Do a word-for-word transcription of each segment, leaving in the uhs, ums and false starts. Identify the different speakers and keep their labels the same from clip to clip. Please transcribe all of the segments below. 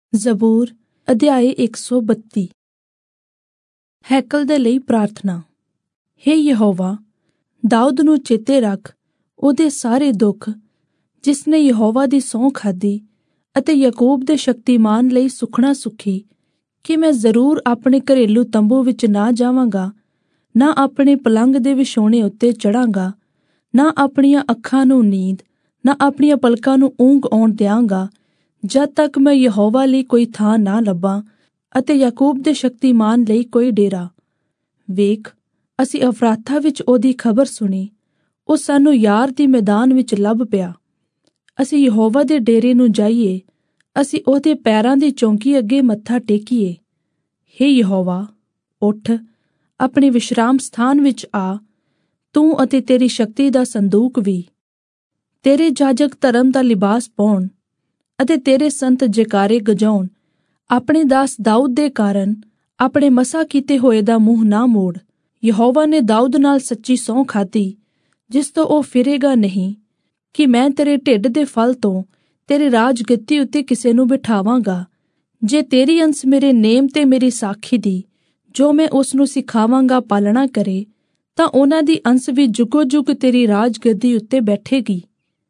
Speaker 1: ਜ਼ਬੂਰ ਅਧਿਆਇ ਇੱਕ ਸੌ ਬੱਤੀ। ਹੈਕਲ ਦੇ ਲਈ ਪ੍ਰਾਰਥਨਾ। ਹੇ ਯਹੋਵਾ, ਦਾਊਦ ਨੂੰ ਚੇਤੇ ਰੱਖ ਉਹਦੇ ਸਾਰੇ ਦੁੱਖ, ਜਿਸ ਨੇ ਯਹੋਵਾ ਦੀ ਸਹੁੰ ਖਾਧੀ ਅਤੇ ਯਾਕੂਬ ਦੇ ਸ਼ਕਤੀਮਾਨ ਲਈ ਸੁਖਣਾ ਸੁਖੀ ਕਿ ਮੈਂ ਜ਼ਰੂਰ ਆਪਣੇ ਘਰੇਲੂ ਤੰਬੂ ਵਿੱਚ ਨਾ ਜਾਵਾਂਗਾ, ਨਾ ਆਪਣੇ ਪਲੰਗ ਦੇ ਵਿਛੋਣੇ ਉੱਤੇ ਚੜ੍ਹਾਂਗਾ, ਨਾ ਆਪਣੀਆਂ ਅੱਖਾਂ ਨੂੰ ਨੀਂਦ, ਨਾ ਆਪਣੀਆਂ ਪਲਕਾਂ ਨੂੰ ਊਂਘ ਆਉਣ ਦਿਆਂਗਾ, ਜਦ ਤੱਕ ਮੈਂ ਯਹੋਵਾ ਲਈ ਕੋਈ ਥਾਂ ਨਾ ਲੱਭਾਂ ਅਤੇ ਯਾਕੂਬ ਦੇ ਸ਼ਕਤੀਮਾਨ ਲਈ ਕੋਈ ਡੇਰਾ। ਵੇਖ, ਅਸੀਂ ਅਫਰਾਥਾ ਵਿੱਚ ਉਹਦੀ ਖਬਰ ਸੁਣੀ, ਉਹ ਸਾਨੂੰ ਯਾਰ ਦੀ ਮੈਦਾਨ ਵਿੱਚ ਲੱਭ ਪਿਆ। ਅਸੀਂ ਯਹੋਵਾ ਦੇ ਡੇਰੇ ਨੂੰ ਜਾਈਏ, ਅਸੀਂ ਉਹਦੇ ਪੈਰਾਂ ਦੀ ਚੌਂਕੀ ਅੱਗੇ ਮੱਥਾ ਟੇਕੀਏ। ਹੇ ਯਹੋਵਾ, ਉੱਠ, ਆਪਣੇ ਵਿਸ਼ਰਾਮ ਸਥਾਨ ਵਿੱਚ ਆ, ਤੂੰ ਅਤੇ ਤੇਰੀ ਸ਼ਕਤੀ ਦਾ ਸੰਦੂਕ ਵੀ। ਤੇਰੇ ਜਾਜਕ ਧਰਮ ਦਾ ਲਿਬਾਸ ਪਾਉਣ ਅਤੇ ਤੇਰੇ ਸੰਤ ਜੈਕਾਰੇ ਗਜਾਉਣ। ਆਪਣੇ ਦਾਸ ਦਾਊਦ ਦੇ ਕਾਰਨ ਆਪਣੇ ਮਸਾ ਕੀਤੇ ਹੋਏ ਦਾ ਮੂੰਹ ਨਾ ਮੋੜ। ਯਹੋਵਾ ਨੇ ਦਾਊਦ ਨਾਲ ਸੱਚੀ ਸਹੁੰ ਖਾਧੀ, ਜਿਸ ਤੋਂ ਉਹ ਫਿਰੇਗਾ ਨਹੀਂ, ਕਿ ਮੈਂ ਤੇਰੇ ਢਿੱਡ ਦੇ ਫਲ ਤੋਂ ਤੇਰੇ ਰਾਜਗੱਦੀ ਉੱਤੇ ਕਿਸੇ ਨੂੰ ਬਿਠਾਵਾਂਗਾ। ਜੇ ਤੇਰੀ ਅੰਸ ਮੇਰੇ ਨੇਮ ਤੇ ਮੇਰੀ ਸਾਖੀ ਦੀ, ਜੋ ਮੈਂ ਉਸ ਨੂੰ ਸਿਖਾਵਾਂਗਾ, ਪਾਲਣਾ ਕਰੇ, ਤਾਂ ਉਹਨਾਂ ਦੀ ਅੰਸ ਵੀ ਜੁਗੋ ਜੁਗ ਤੇਰੀ ਰਾਜਗੱਦੀ ਉੱਤੇ ਬੈਠੇਗੀ।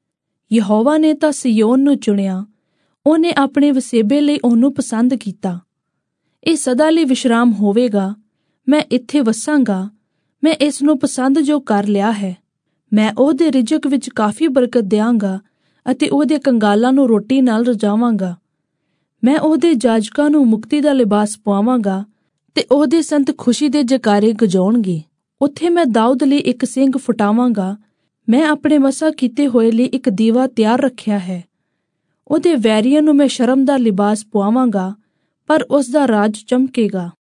Speaker 1: ਯਹੋਵਾ ਨੇ ਤਾਂ ਸਿਯੋਨ ਨੂੰ ਚੁਣਿਆ, ਉਹਨੇ ਆਪਣੇ ਵਸੇਬੇ ਲਈ ਉਹਨੂੰ ਪਸੰਦ ਕੀਤਾ। ਇਹ ਸਦਾ ਲਈ ਵਿਸ਼ਰਾਮ ਹੋਵੇਗਾ, ਮੈਂ ਇੱਥੇ ਵਸਾਂਗਾ, ਮੈਂ ਇਸ ਨੂੰ ਪਸੰਦ ਜੋ ਕਰ ਲਿਆ ਹੈ। ਮੈਂ ਉਹਦੇ ਰਿਜ਼ਕ ਵਿੱਚ ਕਾਫੀ ਬਰਕਤ ਦਿਆਂਗਾ ਅਤੇ ਉਹਦੇ ਕੰਗਾਲਾਂ ਨੂੰ ਰੋਟੀ ਨਾਲ ਰਜਾਵਾਂਗਾ। ਮੈਂ ਉਹਦੇ ਜਾਜਕਾਂ ਨੂੰ ਮੁਕਤੀ ਦਾ ਲਿਬਾਸ ਪਵਾਵਾਂਗਾ ਤੇ ਉਹਦੇ ਸੰਤ ਖੁਸ਼ੀ ਦੇ ਜੈਕਾਰੇ ਗਜਾਉਣਗੇ। ਉੱਥੇ ਮੈਂ ਦਾਊਦ ਲਈ ਇੱਕ ਸਿੰਘ ਫੁਟਾਵਾਂਗਾ, ਮੈਂ ਆਪਣੇ ਮਸਾ ਕੀਤੇ ਹੋਏ ਲਈ ਇੱਕ ਦੀਵਾ ਤਿਆਰ ਰੱਖਿਆ ਹੈ। ਉਹਦੇ ਵੈਰੀਆਂ ਨੂੰ ਮੈਂ ਸ਼ਰਮ ਦਾ ਲਿਬਾਸ ਪਵਾਵਾਂਗਾ, ਪਰ ਉਸ ਦਾ ਰਾਜ ਚਮਕੇਗਾ।